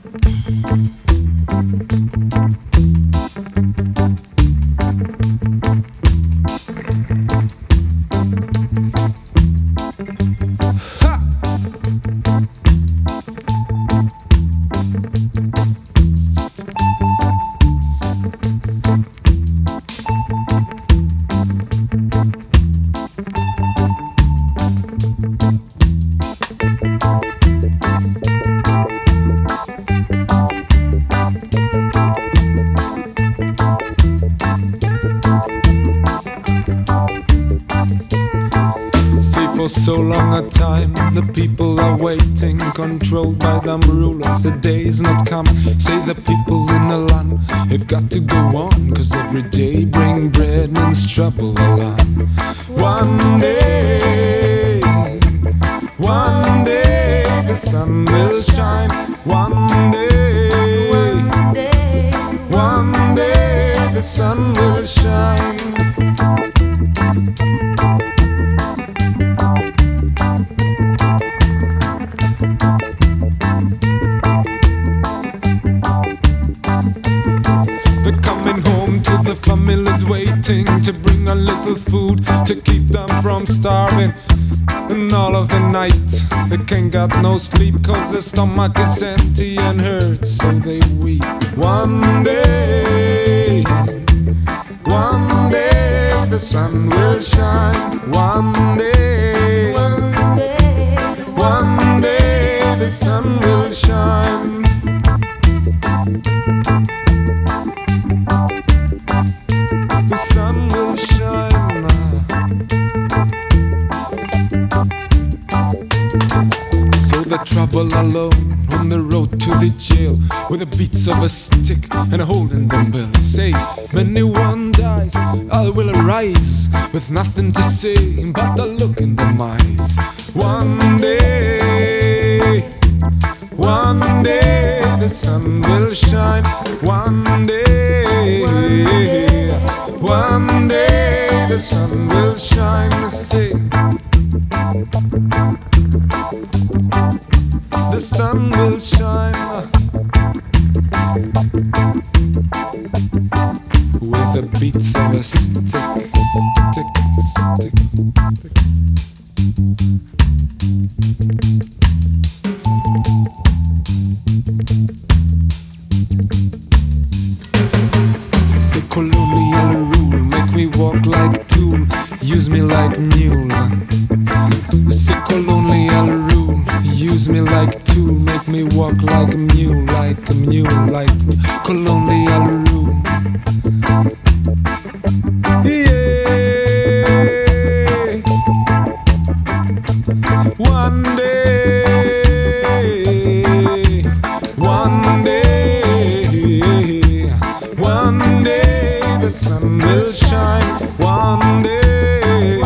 For so long a time, the people are waiting, controlled by them rulers. The day is not come, say the people in the land. They've got to go on, cause every day bring bread means trouble along. One day the sun will shine. One day the sun will shine. They're coming home to the families waiting to bring a little food to keep them from starving. And all of the night they can't get no sleep, cause their stomach is empty and hurts, so they weep. One day the sun will shine. One day the sun will shine. The sun will shine. So they travel alone on the road to the jail, with the beats of a stick and a hole in the bill. Say, when anyone dies, I will arise with nothing to say but the look in them eyes. One day the sun will shine. One day the sun will shine. Say, the sun will shine with the beats of a stick. Say, colonial rule, make me walk like tool, use me like mule. Say, colonial rule, use me like tool, make me walk like a mule, like colonial rule. Yeah. One day the sun will shine. One day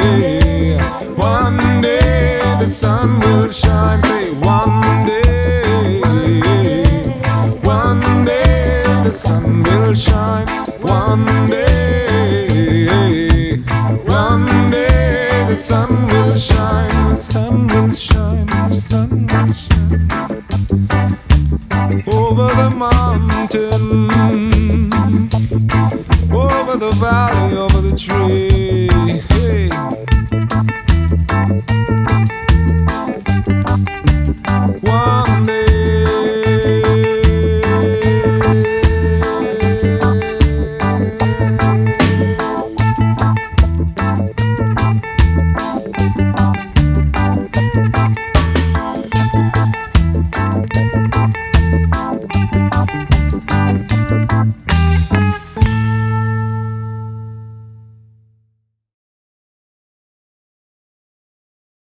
the sun will shine. Say, one day the sun will shine. One day the sun will shine. The sun will shine. The sun will shine over the mountain.